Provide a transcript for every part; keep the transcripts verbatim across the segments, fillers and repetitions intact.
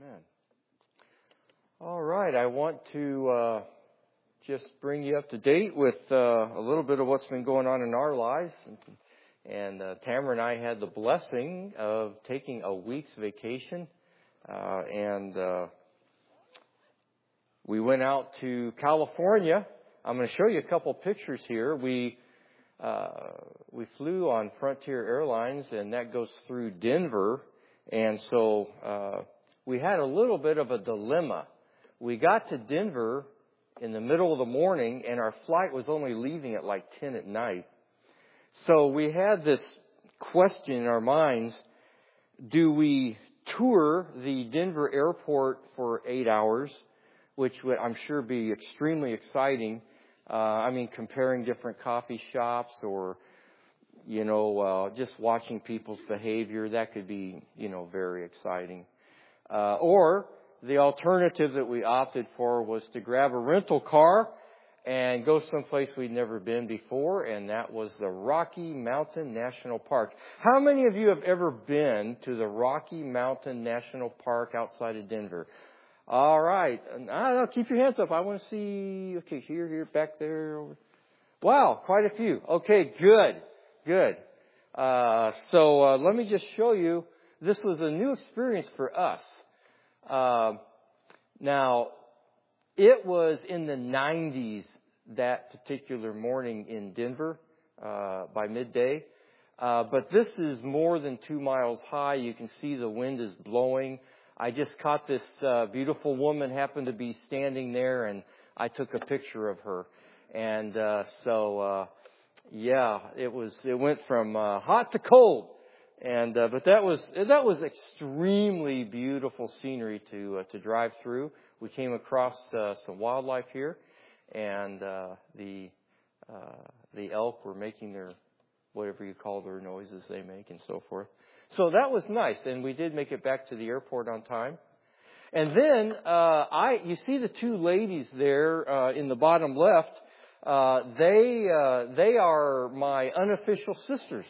Amen. All right, I want to uh, just bring you up to date with uh, a little bit of what's been going on in our lives. And uh, Tamara and I had the blessing of taking a week's vacation, uh, and uh, we went out to California. I'm going to show you a couple pictures here. We uh, we flew on Frontier Airlines, and that goes through Denver. And so uh, we had a little bit of a dilemma. We got to Denver in the middle of the morning, and our flight was only leaving at like ten at night. So we had this question in our minds: do we tour the Denver airport for eight hours, which would, I'm sure, be extremely exciting? Uh, I mean, comparing different coffee shops, or, you know, uh, just watching people's behavior, that could be, you know, very exciting. Uh, or the alternative that we opted for was to grab a rental car and go someplace we'd never been before, and that was the Rocky Mountain National Park. How many of you have ever been to the Rocky Mountain National Park outside of Denver? All right. I don't know, keep your hands up. I want to see. Okay, here, here, back there. Wow, quite a few. Okay, good, good. Uh, so uh, let me just show you. This was a new experience for us. Uh, now, it was in the nineties that particular morning in Denver uh, by midday. Uh, but this is more than two miles high. You can see the wind is blowing. I just caught this uh, beautiful woman, happened to be standing there, and I took a picture of her. And uh, so, uh, yeah, it was. It went from uh, hot to cold. And uh, but that was that was extremely beautiful scenery to uh, to drive through. We came across uh, some wildlife here, and uh, the uh, the elk were making their whatever you call their noises they make and so forth. So that was nice, and we did make it back to the airport on time. And then uh, I you see the two ladies there uh, in the bottom left. Uh, they uh, they are my unofficial sisters.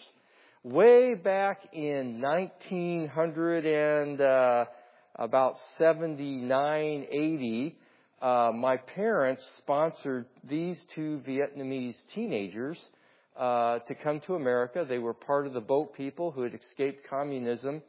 Way back in nineteen hundred and uh, about seventy-nine, eighty, uh, my parents sponsored these two Vietnamese teenagers uh, to come to America. They were part of the boat people who had escaped communism.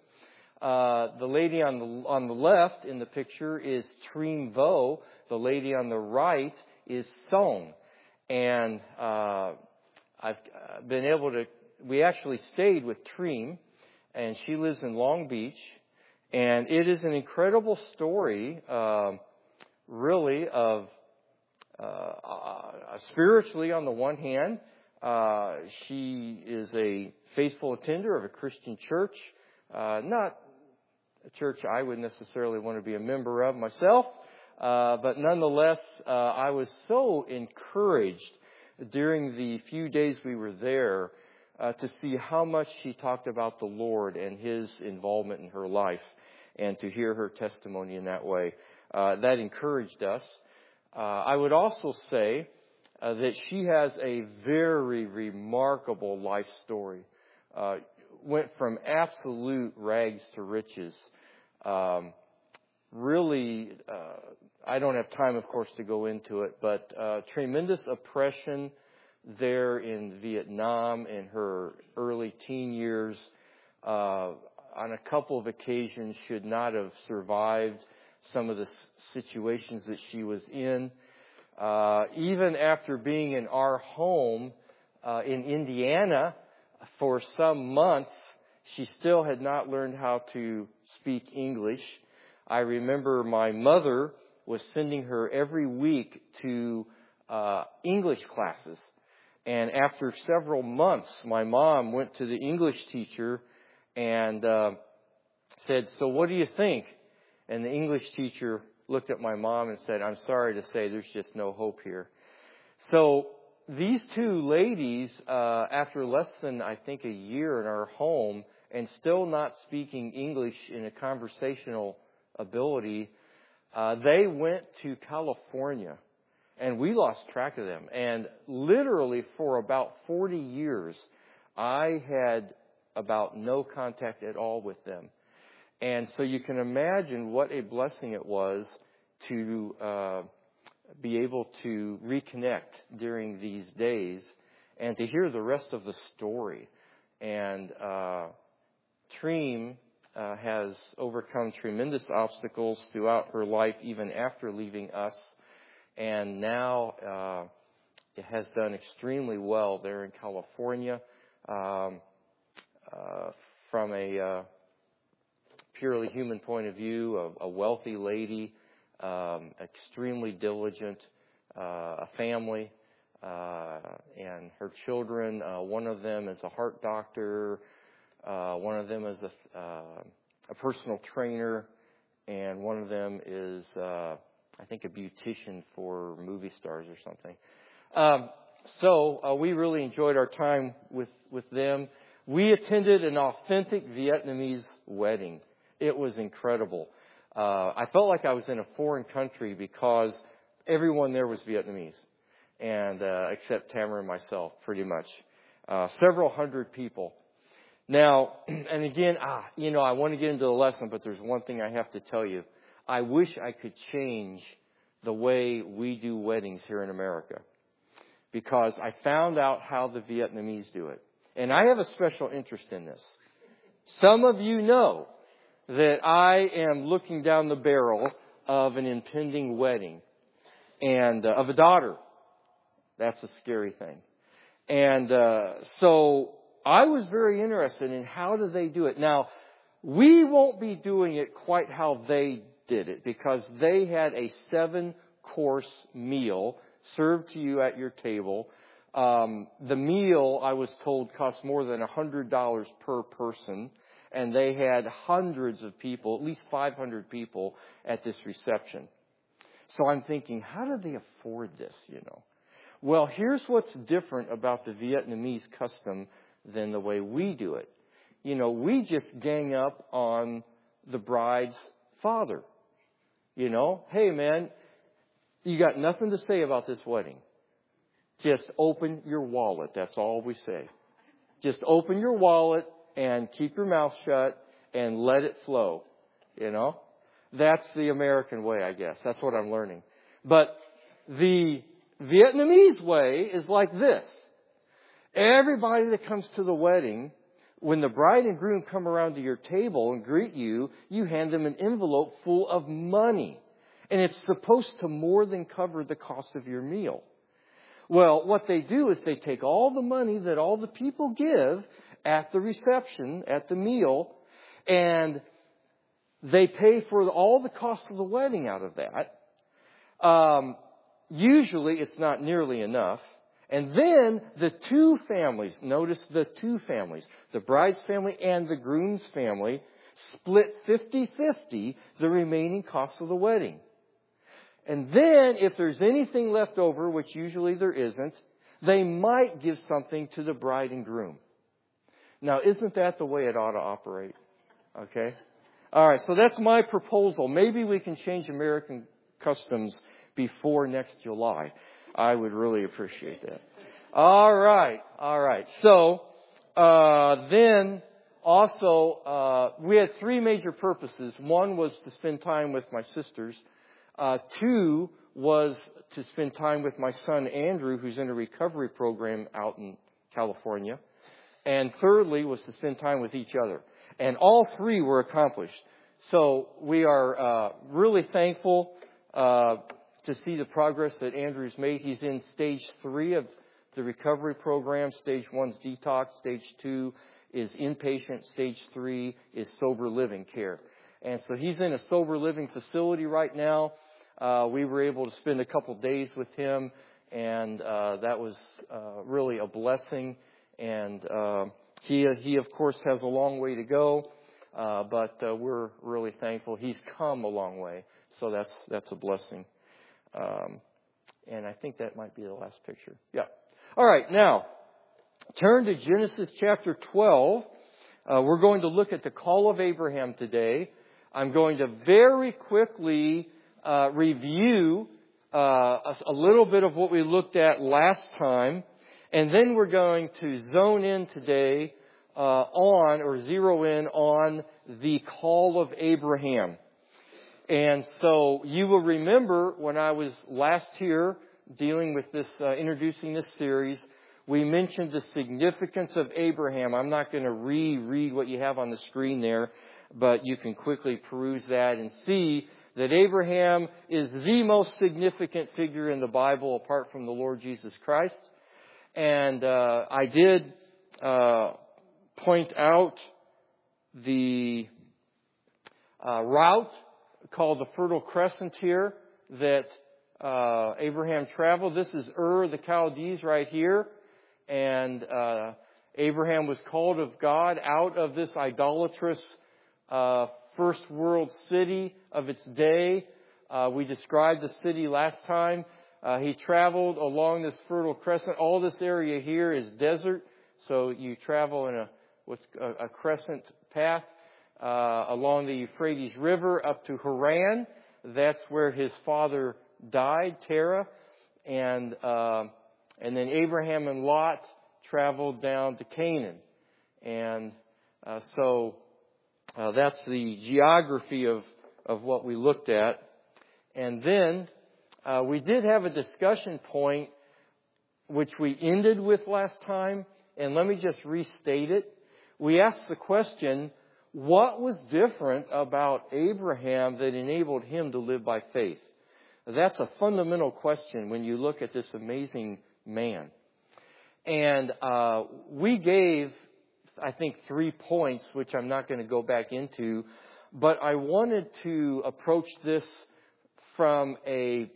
Uh, the lady on the on the left in the picture is Trinh Vo. The lady on the right is Song. And uh, I've been able to. We actually stayed with Trinh, and she lives in Long Beach. And it is an incredible story, uh, really, of uh, uh, spiritually on the one hand. Uh, she is a faithful attender of a Christian church, uh, not a church I would necessarily want to be a member of myself, uh, but nonetheless, uh, I was so encouraged during the few days we were there Uh, to see how much she talked about the Lord and His involvement in her life, and to hear her testimony in that way. Uh, that encouraged us. Uh, I would also say uh, that she has a very remarkable life story. Uh, went from absolute rags to riches. Um, really, uh, I don't have time, of course, to go into it, but uh, tremendous oppression there in Vietnam in her early teen years. Uh, on a couple of occasions should not have survived some of the situations that she was in. Uh, even after being in our home uh, in Indiana for some months, she still had not learned how to speak English. I remember my mother was sending her every week to uh, English classes. And after several months, my mom went to the English teacher and uh, said, "So what do you think?" And the English teacher looked at my mom and said, "I'm sorry to say there's just no hope here." So these two ladies, uh, after less than, I think, a year in our home and still not speaking English in a conversational ability, uh, they went to California. And we lost track of them. And literally for about forty years, I had about no contact at all with them. And so you can imagine what a blessing it was to uh, be able to reconnect during these days and to hear the rest of the story. And uh, Treem uh, has overcome tremendous obstacles throughout her life, even after leaving us. And now uh, it has done extremely well there in California. Um, uh, from a uh, purely human point of view, a, a wealthy lady, um, extremely diligent, uh, a family, uh, and her children. Uh, one of them is a heart doctor. Uh, one of them is a, uh, a personal trainer, and one of them is, uh, I think, a beautician for movie stars or something. Um, so uh, we really enjoyed our time with, with them. We attended an authentic Vietnamese wedding. It was incredible. Uh, I felt like I was in a foreign country because everyone there was Vietnamese, and uh, except Tamara and myself, pretty much. Uh, several hundred people. Now, and again, ah, you know, I want to get into the lesson, but there's one thing I have to tell you. I wish I could change the way we do weddings here in America, because I found out how the Vietnamese do it. And I have a special interest in this. Some of you know that I am looking down the barrel of an impending wedding and uh, of a daughter. That's a scary thing. And uh, so I was very interested in how do they do it. Now, we won't be doing it quite how they did it, because they had a seven-course meal served to you at your table. Um, the meal, I was told, cost more than one hundred dollars per person. And they had hundreds of people, at least five hundred people at this reception. So I'm thinking, how do they afford this, you know? Well, here's what's different about the Vietnamese custom than the way we do it. You know, we just gang up on the bride's father. You know, hey man, you got nothing to say about this wedding. Just open your wallet. That's all we say. Just open your wallet and keep your mouth shut and let it flow. You know, that's the American way, I guess. That's what I'm learning. But the Vietnamese way is like this. Everybody that comes to the wedding, when the bride and groom come around to your table and greet you, you hand them an envelope full of money. And it's supposed to more than cover the cost of your meal. Well, what they do is they take all the money that all the people give at the reception, at the meal, and they pay for all the cost of the wedding out of that. Um, usually it's not nearly enough. And then the two families, notice the two families, the bride's family and the groom's family, split fifty-fifty the remaining cost of the wedding. And then, if there's anything left over, which usually there isn't, they might give something to the bride and groom. Now, isn't that the way it ought to operate? Okay? All right, so that's my proposal. Maybe we can change American customs before next July. I would really appreciate that. All right, all right. So, uh, then, also, uh, we had three major purposes. One was to spend time with my sisters. Uh, two was to spend time with my son, Andrew, who's in a recovery program out in California. And thirdly was to spend time with each other. And all three were accomplished. So we are uh, really thankful uh, to see the progress that Andrew's made. He's in stage three of the recovery program. Stage one's detox. Stage two is inpatient. Stage three is sober living care. And so he's in a sober living facility right now. Uh, we were able to spend a couple days with him, and uh, that was uh, really a blessing. And uh, he, he, of course, has a long way to go, uh, but uh, we're really thankful. He's come a long way, so that's that's a blessing. Um, and I think that might be the last picture. Yeah. All right, now, turn to Genesis chapter twelve. Uh, we're going to look at the call of Abraham today. I'm going to very quickly uh, review uh, a, a little bit of what we looked at last time. And then we're going to zone in today uh, on or zero in on the call of Abraham. And so you will remember when I was last here dealing with this, uh, introducing this series, we mentioned the significance of Abraham. I'm not going to reread what you have on the screen there, but you can quickly peruse that and see that Abraham is the most significant figure in the Bible apart from the Lord Jesus Christ. And uh, I did uh, point out the uh, route called the Fertile Crescent here that uh, Abraham traveled. This is Ur the Chaldees right here. And uh, Abraham was called of God out of this idolatrous uh, first world city of its day. Uh, we described the city last time. Uh, he traveled along this Fertile Crescent. All this area here is desert, so you travel in a what's a, a crescent path uh, along the Euphrates River up to Haran. That's where his father died, Terah, and uh, and then Abraham and Lot traveled down to Canaan, and uh, so uh, that's the geography of of what we looked at, and then. Uh, we did have a discussion point which we ended with last time, and let me just restate it. We asked the question, what was different about Abraham that enabled him to live by faith? That's a fundamental question when you look at this amazing man. And uh, we gave, I think, three points, which I'm not going to go back into, but I wanted to approach this from a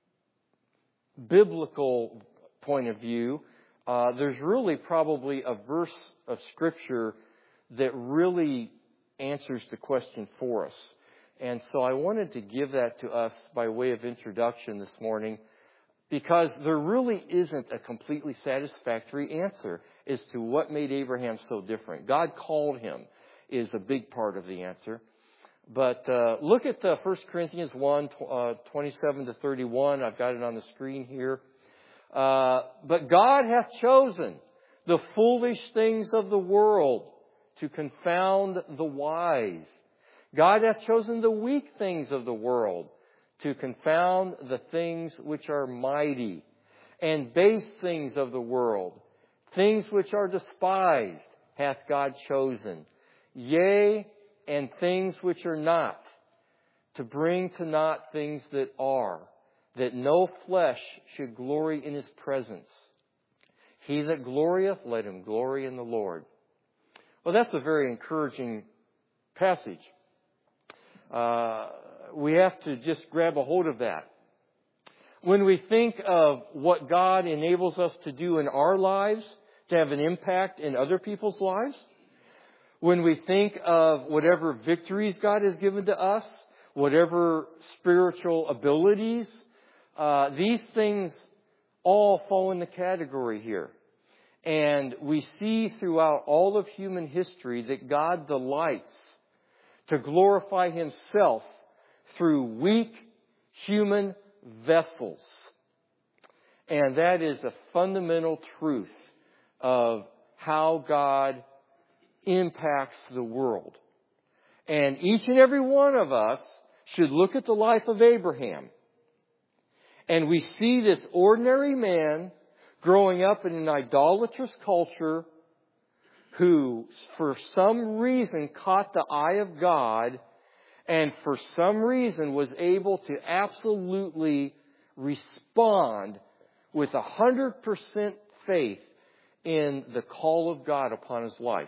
biblical point of view. Uh, there's really probably a verse of Scripture that really answers the question for us. And so I wanted to give that to us by way of introduction this morning, because there really isn't a completely satisfactory answer as to what made Abraham so different. God called him is a big part of the answer. But uh, look at uh, First Corinthians one, uh, twenty-seven to thirty-one. I've got it on the screen here. Uh, but God hath chosen the foolish things of the world to confound the wise. God hath chosen the weak things of the world to confound the things which are mighty, and base things of the world, things which are despised, hath God chosen. Yea, and things which are not, to bring to naught things that are, that no flesh should glory in His presence. He that glorieth, let him glory in the Lord. Well, that's a very encouraging passage. Uh, we have to just grab a hold of that. When we think of what God enables us to do in our lives, to have an impact in other people's lives, when we think of whatever victories God has given to us, whatever spiritual abilities, uh, these things all fall in the category here. And we see throughout all of human history that God delights to glorify Himself through weak human vessels. And that is a fundamental truth of how God impacts the world. And each and every one of us should look at the life of Abraham. And we see this ordinary man growing up in an idolatrous culture who, for some reason, caught the eye of God, and for some reason was able to absolutely respond with a hundred percent faith in the call of God upon his life.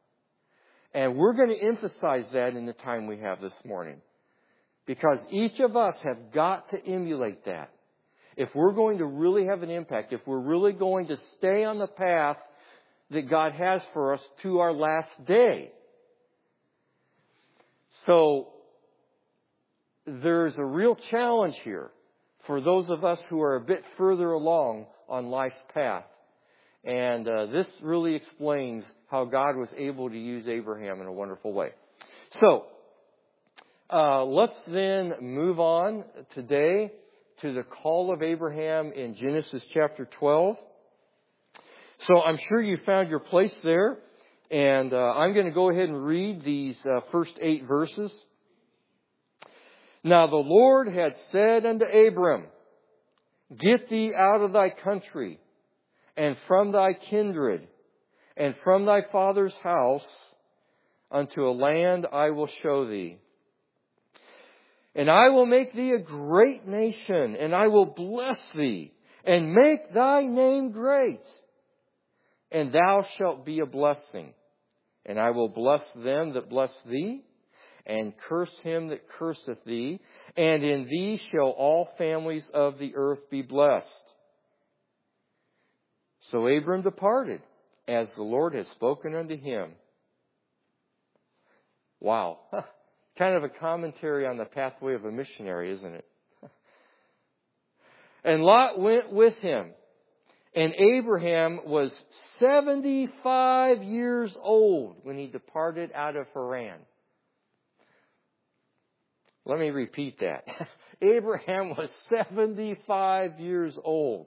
And we're going to emphasize that in the time we have this morning, because each of us have got to emulate that. If we're going to really have an impact, if we're really going to stay on the path that God has for us to our last day. So there's a real challenge here for those of us who are a bit further along on life's path. And uh, this really explains how God was able to use Abraham in a wonderful way. So, uh, let's then move on today to the call of Abraham in Genesis chapter twelve. So I'm sure you found your place there. And uh, I'm going to go ahead and read these uh, first eight verses. Now the Lord had said unto Abram, Get thee out of thy country, and from thy kindred, and from thy father's house, unto a land I will show thee. And I will make thee a great nation, and I will bless thee, and make thy name great. And thou shalt be a blessing. And I will bless them that bless thee, and curse him that curseth thee. And in thee shall all families of the earth be blessed. So Abram departed, as the Lord had spoken unto him. Wow. Kind of a commentary on the pathway of a missionary, isn't it? And Lot went with him. And Abraham was seventy-five years old when he departed out of Haran. Let me repeat that. Abraham was seventy-five years old.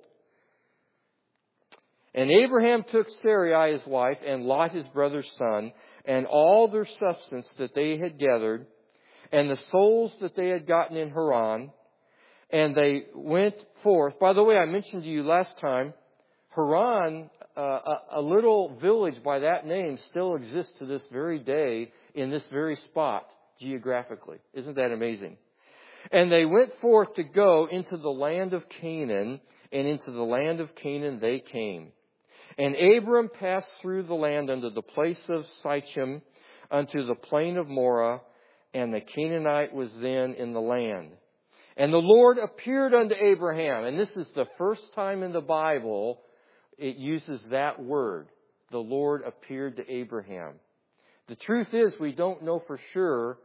And Abraham took Sarai his wife, and Lot his brother's son, and all their substance that they had gathered, and the souls that they had gotten in Haran, and they went forth. By the way, I mentioned to you last time, Haran, uh, a, a little village by that name, still exists to this very day in this very spot geographically. Isn't that amazing? And they went forth to go into the land of Canaan, and into the land of Canaan they came. And Abram passed through the land unto the place of Sichem, unto the plain of Moreh, and the Canaanite was then in the land. And the Lord appeared unto Abraham. And this is the first time in the Bible it uses that word. The Lord appeared to Abraham. The truth is, we don't know for sure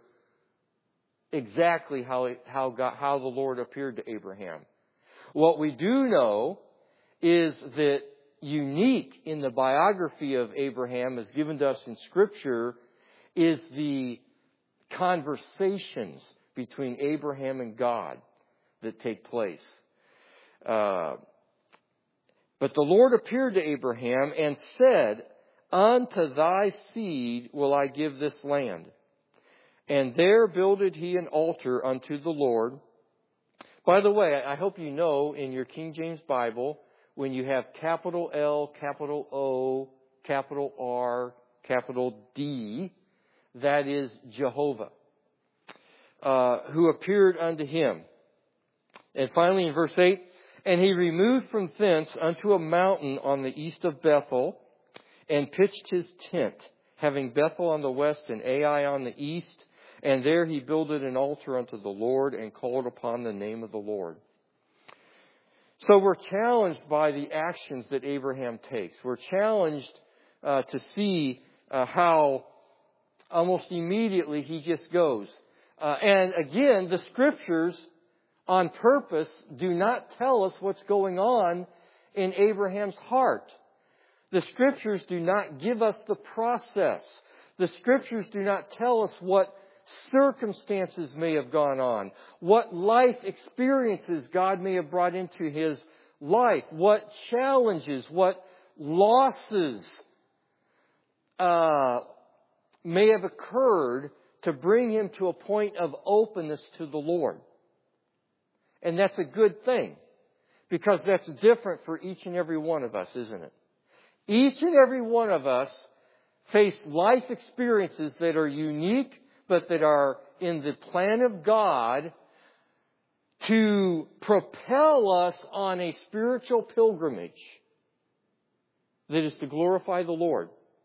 exactly how it, how God, how the Lord appeared to Abraham. What we do know is that unique in the biography of Abraham, as given to us in Scripture, is the conversations between Abraham and God that take place. Uh, but the Lord appeared to Abraham and said, Unto thy seed will I give this land. And there builded he an altar unto the Lord. By the way, I hope you know in your King James Bible, when you have capital L, capital O, capital R, capital D, that is Jehovah, uh, who appeared unto him. And finally in verse eight, And he removed from thence unto a mountain on the east of Bethel, and pitched his tent, having Bethel on the west and Ai on the east. And there he builded an altar unto the Lord, and called upon the name of the Lord. So we're challenged by the actions that Abraham takes. We're challenged uh, to see uh, how almost immediately he just goes. Uh, and again, the Scriptures on purpose do not tell us what's going on in Abraham's heart. The Scriptures do not give us the process. The Scriptures do not tell us what circumstances may have gone on, what life experiences God may have brought into his life, what challenges, what losses uh, may have occurred to bring him to a point of openness to the Lord. And that's a good thing, because that's different for each and every one of us, isn't it? Each and every one of us face life experiences that are unique, but that are in the plan of God to propel us on a spiritual pilgrimage that is to glorify the Lord.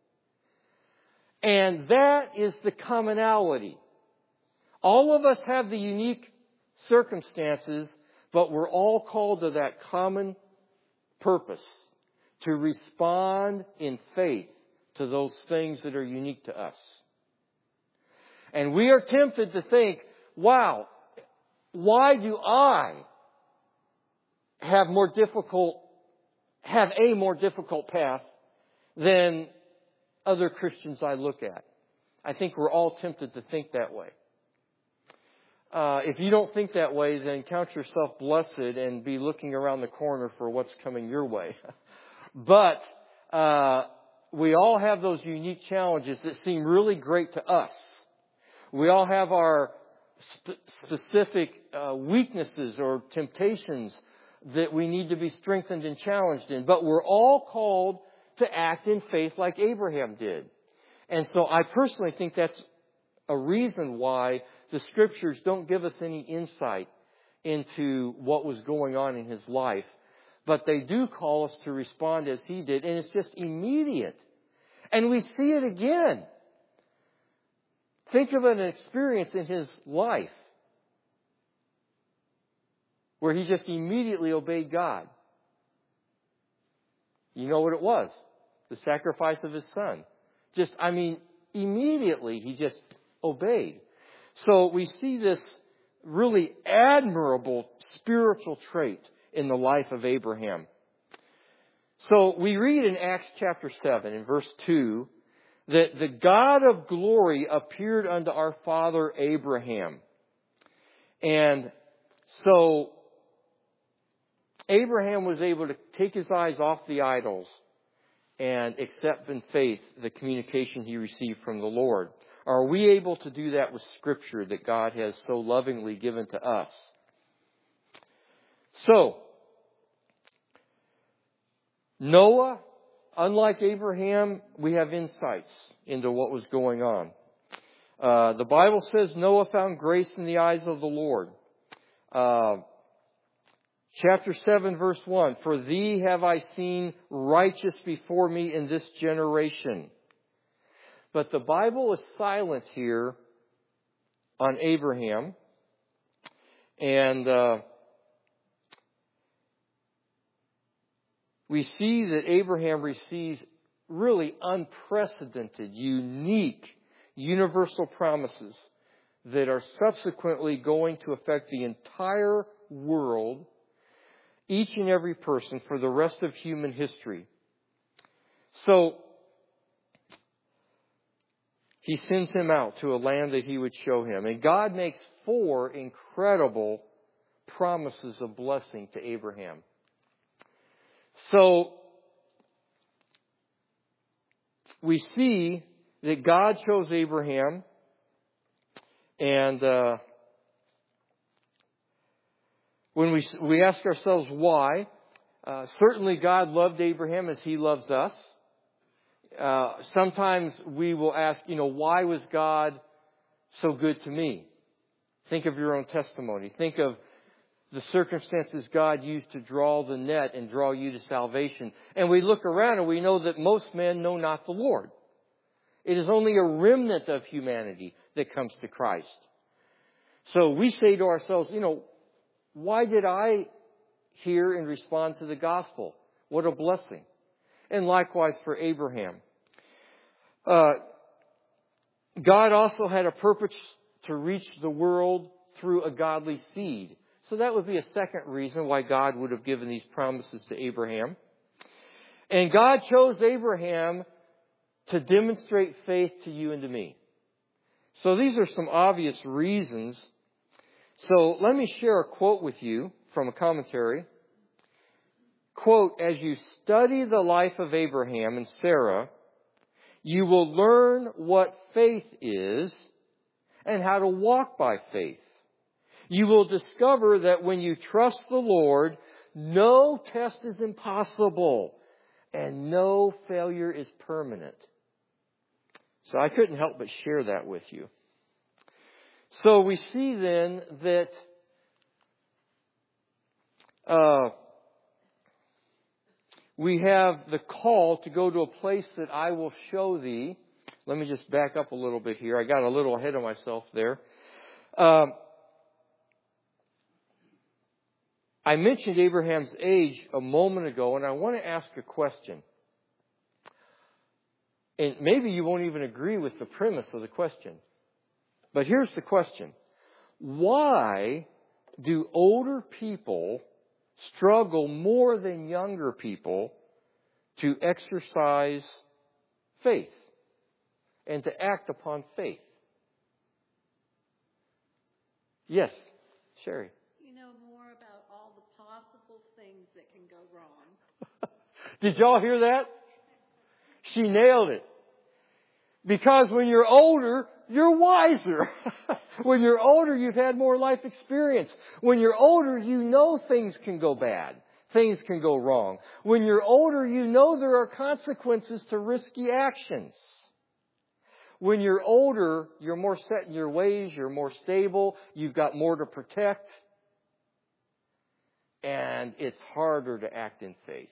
And that is the commonality. All of us have the unique circumstances, but we're all called to that common purpose, to respond in faith to those things that are unique to us. And we are tempted to think, wow, why do I have more difficult, have a more difficult path than other Christians I look at? I think we're all tempted to think that way. Uh, if you don't think that way, then count yourself blessed and be looking around the corner for what's coming your way. But uh, we all have those unique challenges that seem really great to us. We all have our sp- specific uh, weaknesses or temptations that we need to be strengthened and challenged in. But we're all called to act in faith like Abraham did. And so I personally think that's a reason why the Scriptures don't give us any insight into what was going on in his life. But they do call us to respond as he did. And it's just immediate. And we see it again. Think of an experience in his life where he just immediately obeyed God. You know what it was? The sacrifice of his son. Just, I mean, immediately he just obeyed. So we see this really admirable spiritual trait in the life of Abraham. So we read in Acts chapter seven in verse two that the God of glory appeared unto our father Abraham. And so Abraham was able to take his eyes off the idols and accept in faith the communication he received from the Lord. Are we able to do that with Scripture that God has so lovingly given to us? So, Noah, unlike Abraham, we have insights into what was going on. Uh, the Bible says Noah found grace in the eyes of the Lord. Uh, chapter seven, verse one, for thee have I seen righteous before me in this generation. But the Bible is silent here on Abraham. And uh, we see that Abraham receives really unprecedented, unique, universal promises that are subsequently going to affect the entire world, each and every person for the rest of human history. So, he sends him out to a land that he would show him. And God makes four incredible promises of blessing to Abraham. So, we see that God chose Abraham, and uh, when we we ask ourselves why, uh, certainly God loved Abraham as He loves us. Uh, sometimes we will ask, you know, why was God so good to me? Think of your own testimony. Think of the circumstances God used to draw the net and draw you to salvation. And we look around and we know that most men know not the Lord. It is only a remnant of humanity that comes to Christ. So we say to ourselves, you know, why did I hear and respond to the gospel? What a blessing. And likewise for Abraham. Uh, God also had a purpose to reach the world through a godly seed. So that would be a second reason why God would have given these promises to Abraham. And God chose Abraham to demonstrate faith to you and to me. So these are some obvious reasons. So let me share a quote with you from a commentary. Quote, as you study the life of Abraham and Sarah, you will learn what faith is and how to walk by faith. You will discover that when you trust the Lord, no test is impossible and no failure is permanent. So I couldn't help but share that with you. So we see then that uh, we have the call to go to a place that I will show thee. Let me just back up a little bit here. I got a little ahead of myself there. Um, I mentioned Abraham's age a moment ago, and I want to ask a question. And maybe you won't even agree with the premise of the question. But here's the question. Why do older people struggle more than younger people to exercise faith and to act upon faith? Yes, Sherry. You know more about all the possible things that can go wrong. Did y'all hear that? She nailed it. Because when you're older, you're wiser. When you're older, you've had more life experience. When you're older, you know things can go bad. Things can go wrong. When you're older, you know there are consequences to risky actions. When you're older, you're more set in your ways, you're more stable, you've got more to protect, and it's harder to act in faith.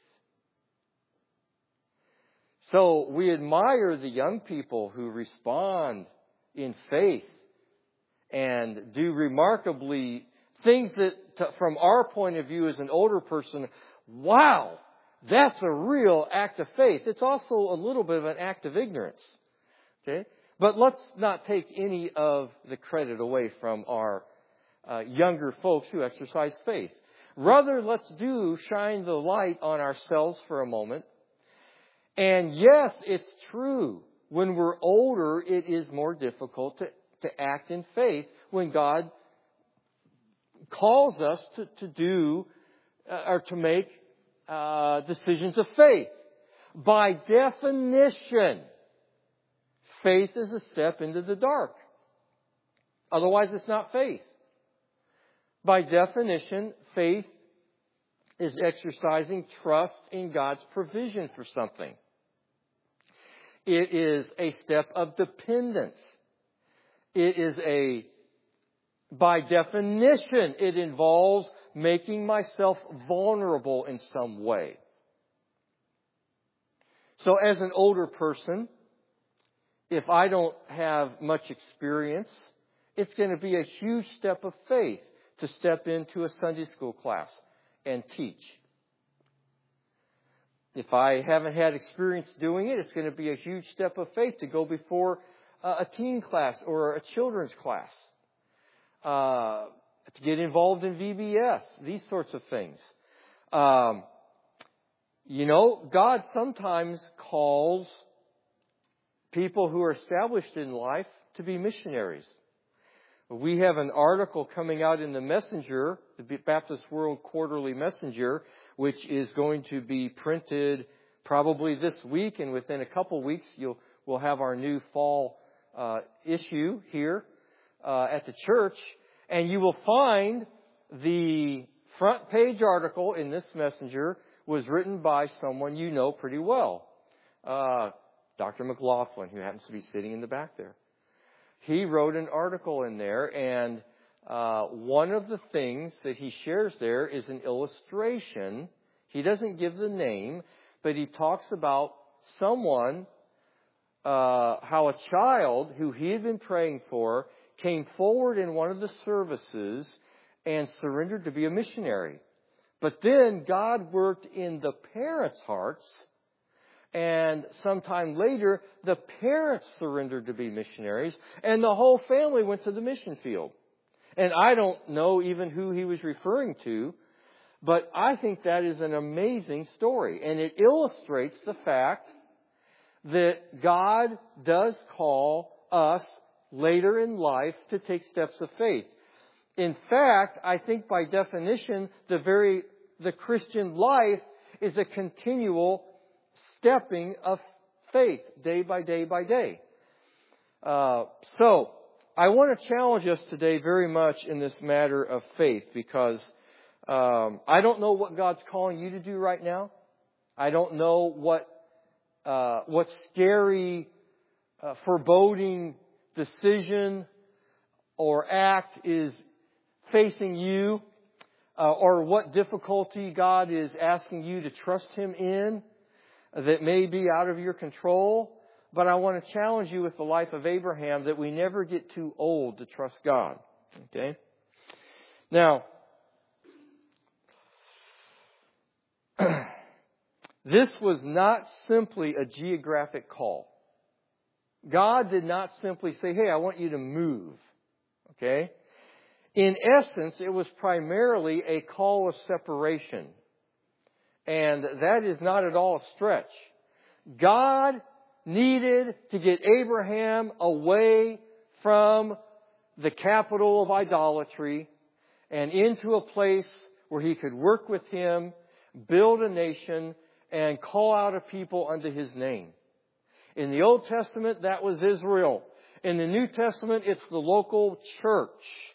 So we admire the young people who respond in faith and do remarkably things that, to, from our point of view as an older person, wow, that's a real act of faith. It's also a little bit of an act of ignorance. Okay? But let's not take any of the credit away from our uh, younger folks who exercise faith. Rather, let's do shine the light on ourselves for a moment. And yes, it's true. When we're older, it is more difficult to, to act in faith when God calls us to, to do uh, or to make uh, decisions of faith. By definition, faith is a step into the dark. Otherwise, it's not faith. By definition, faith is exercising trust in God's provision for something. It is a step of dependence. It is a, by definition, it involves making myself vulnerable in some way. So as an older person, if I don't have much experience, it's going to be a huge step of faith to step into a Sunday school class and teach. If I haven't had experience doing it, it's going to be a huge step of faith to go before a teen class or a children's class. Uh, to get involved in V B S, these sorts of things. Um, you know, God sometimes calls people who are established in life to be missionaries. We have an article coming out in the Messenger, the Baptist World Quarterly Messenger, which is going to be printed probably this week, and within a couple weeks you'll we'll have our new fall uh, issue here uh, at the church, and you will find the front page article in this Messenger was written by someone you know pretty well, uh, Doctor McLaughlin, who happens to be sitting in the back there. He wrote an article in there, and uh, one of the things that he shares there is an illustration. He doesn't give the name, but he talks about someone, uh, how a child who he had been praying for came forward in one of the services and surrendered to be a missionary. But then God worked in the parents' hearts, and sometime later, the parents surrendered to be missionaries, and the whole family went to the mission field. And I don't know even who he was referring to, but I think that is an amazing story. And it illustrates the fact that God does call us later in life to take steps of faith. In fact, I think by definition, the very, the Christian life is a continual stepping of faith, day by day by day. Uh, so, I want to challenge us today very much in this matter of faith, because um, I don't know what God's calling you to do right now. I don't know what uh, what scary, uh, foreboding decision or act is facing you, uh, or what difficulty God is asking you to trust Him in that may be out of your control. But I want to challenge you with the life of Abraham that we never get too old to trust God. Okay? Now, this was not simply a geographic call. God did not simply say, hey, I want you to move. Okay? In essence, it was primarily a call of separation. And that is not at all a stretch. God needed to get Abraham away from the capital of idolatry and into a place where he could work with Him, build a nation, and call out a people unto His name. In the Old Testament, that was Israel. In the New Testament, it's the local church.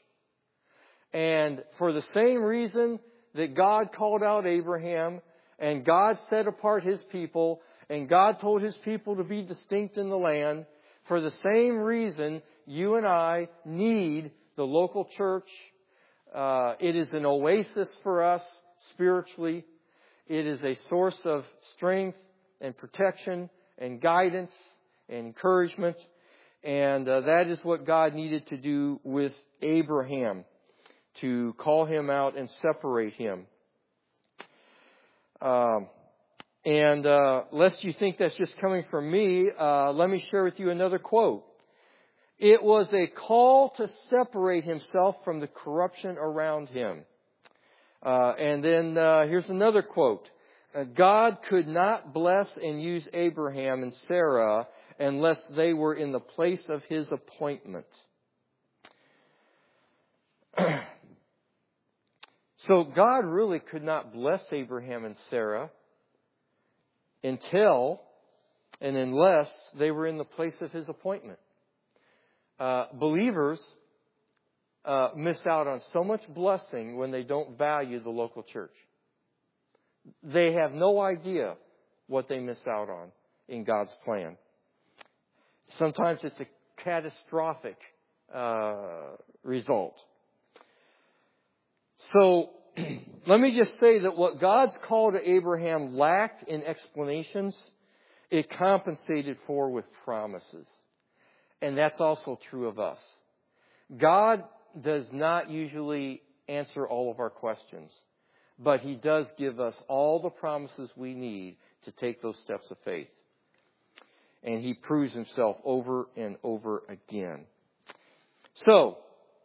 And for the same reason that God called out Abraham, and God set apart His people, and God told His people to be distinct in the land, for the same reason, you and I need the local church. Uh, it is an oasis for us spiritually. It is a source of strength and protection and guidance and encouragement. And uh, that is what God needed to do with Abraham, to call him out and separate him. Um, and uh, lest you think that's just coming from me, uh, let me share with you another quote. It was a call to separate himself from the corruption around him. Uh, and then uh, here's another quote. Uh, God could not bless and use Abraham and Sarah unless they were in the place of His appointment. So God really could not bless Abraham and Sarah until and unless they were in the place of His appointment. Uh, believers uh, miss out on so much blessing when they don't value the local church. They have no idea what they miss out on in God's plan. Sometimes it's a catastrophic uh, result. So, let me just say that what God's call to Abraham lacked in explanations, it compensated for with promises. And that's also true of us. God does not usually answer all of our questions, but He does give us all the promises we need to take those steps of faith. And He proves Himself over and over again. So,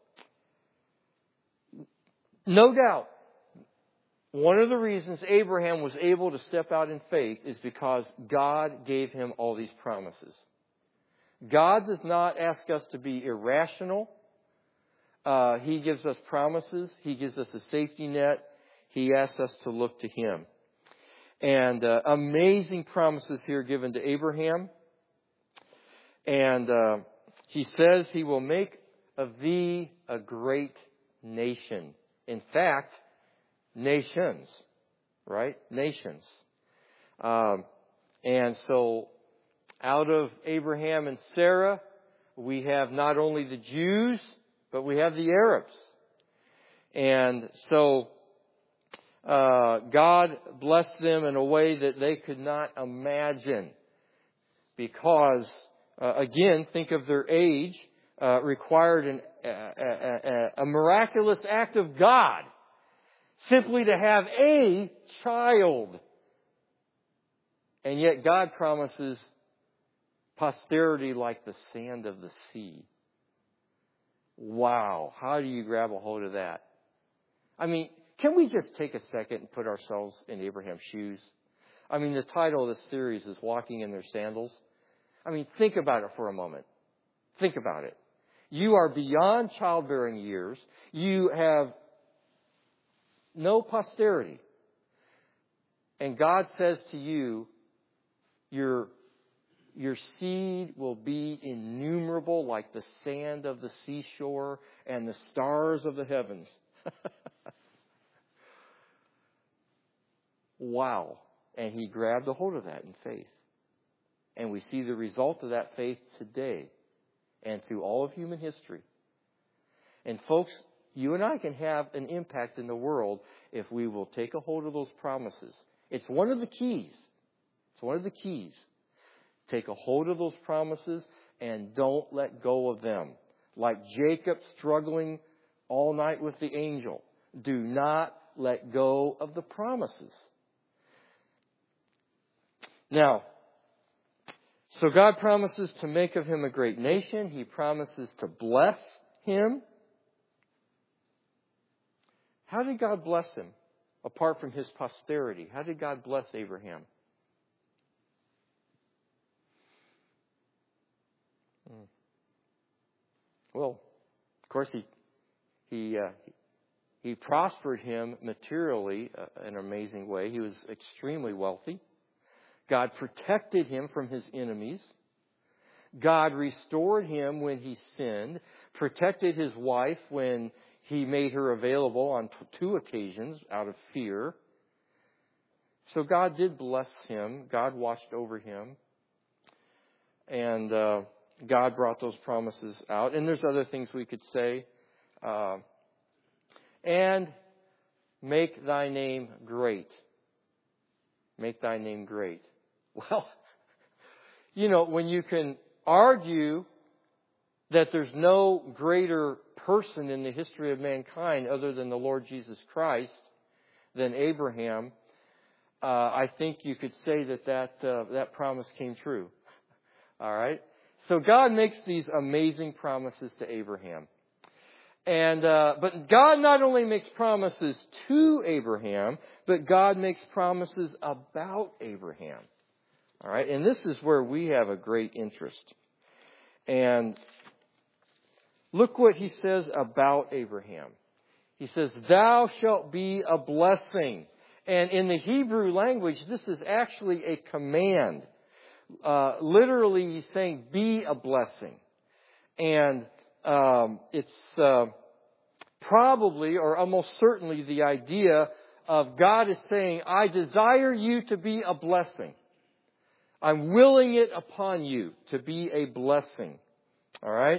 no doubt, one of the reasons Abraham was able to step out in faith is because God gave him all these promises. God does not ask us to be irrational. Uh, he gives us promises. He gives us a safety net. He asks us to look to Him. And uh, amazing promises here given to Abraham. And uh, He says He will make of thee a great nation. In fact, nations, right? Nations. Um, and so, out of Abraham and Sarah, we have not only the Jews, but we have the Arabs. And so, uh, God blessed them in a way that they could not imagine. Because, uh, again, think of their age, uh, required an, a, a, a miraculous act of God. Simply to have a child. And yet God promises posterity like the sand of the sea. Wow. How do you grab a hold of that? I mean, can we just take a second and put ourselves in Abraham's shoes? I mean, the title of this series is Walking in Their Sandals. I mean, think about it for a moment. Think about it. You are beyond childbearing years. You have no posterity. And God says to you, your, your seed will be innumerable like the sand of the seashore and the stars of the heavens. Wow. And he grabbed a hold of that in faith. And we see the result of that faith today and through all of human history. And folks, you and I can have an impact in the world if we will take a hold of those promises. It's one of the keys. It's one of the keys. Take a hold of those promises and don't let go of them. Like Jacob struggling all night with the angel. Do not let go of the promises. Now, so God promises to make of him a great nation. He promises to bless him. How did God bless him? Apart from his posterity, how did God bless Abraham? Well, of course, he he uh, he prospered him materially uh, in an amazing way. He was extremely wealthy. God protected him from his enemies. God restored him when he sinned, protected his wife when he made her available on two occasions out of fear. So God did bless him. God watched over him. And uh, God brought those promises out. And there's other things we could say. Uh, and make thy name great. Make thy name great. Well, you know, when you can argue that there's no greater person in the history of mankind other than the Lord Jesus Christ than Abraham, uh, I think you could say that that, uh, that promise came true. All right? So God makes these amazing promises to Abraham. And, uh, but God not only makes promises to Abraham, but God makes promises about Abraham. All right? And this is where we have a great interest. And look what he says about Abraham. He says, thou shalt be a blessing. And in the Hebrew language, this is actually a command. Uh, literally, he's saying, be a blessing. And um, it's uh, probably, or almost certainly, the idea of God is saying, I desire you to be a blessing. I'm willing it upon you to be a blessing. All right?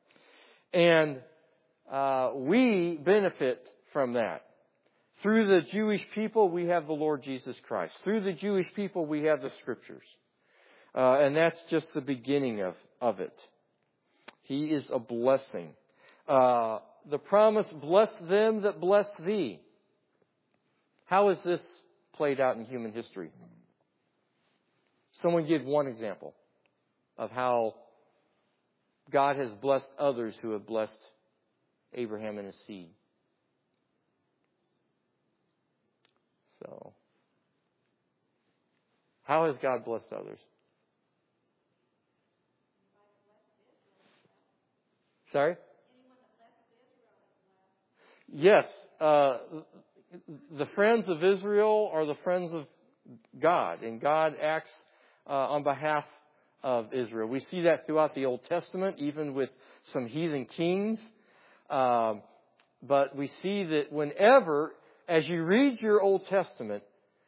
And uh, we benefit from that. Through the Jewish people, we have the Lord Jesus Christ. Through the Jewish people, we have the Scriptures. Uh, and that's just the beginning of, of it. He is a blessing. Uh, the promise, bless them that bless thee. How has this played out in human history? Someone give one example of how God has blessed others who have blessed Abraham and his seed. So, how has God blessed others? Sorry? Yes. Uh, the friends of Israel are the friends of God, and God acts uh, on behalf of Israel. We see that throughout the Old Testament, even with some heathen kings. Um, but we see that whenever, as you read your Old Testament,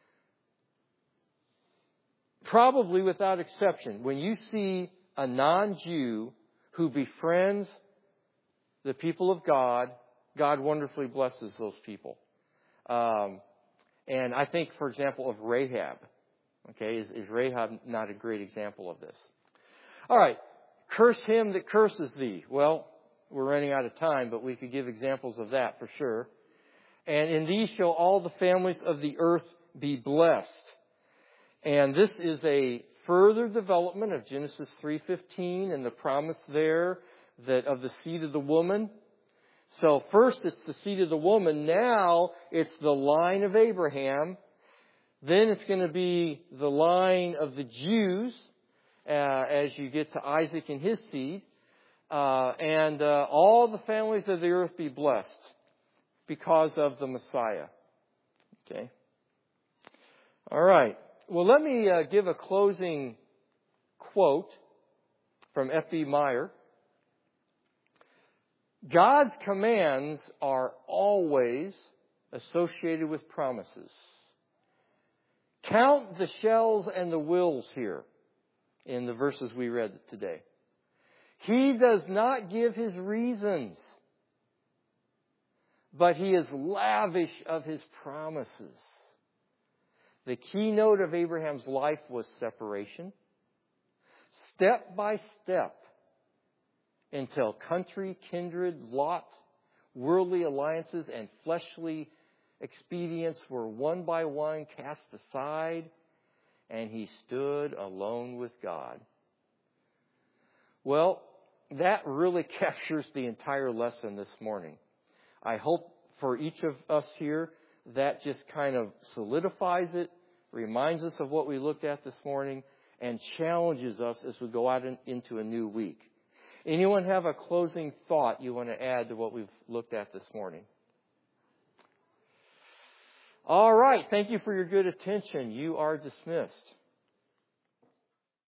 probably without exception, when you see a non-Jew who befriends the people of God, God wonderfully blesses those people. Um, and I think, for example, of Rahab. Okay, is, is Rahab not a great example of this? All right, curse him that curses thee. Well, we're running out of time, but we could give examples of that for sure. And in these shall all the families of the earth be blessed. And this is a further development of Genesis three fifteen and the promise there that of the seed of the woman. So first it's the seed of the woman. Now it's the line of Abraham. Then it's going to be the line of the Jews uh, as you get to Isaac and his seed. Uh, and uh, all the families of the earth be blessed because of the Messiah. Okay. All right. Well, let me uh, give a closing quote from F B Meyer. God's commands are always associated with promises. Count the shells and the wills here in the verses we read today. He does not give his reasons, but he is lavish of his promises. The keynote of Abraham's life was separation. Step by step, until country, kindred, lot, worldly alliances, and fleshly expedients were one by one cast aside, and he stood alone with God. Well, that really captures the entire lesson this morning. I hope for each of us here that just kind of solidifies it, reminds us of what we looked at this morning, and challenges us as we go out in, into a new week. Anyone have a closing thought you want to add to what we've looked at this morning? All right. Thank you for your good attention. You are dismissed.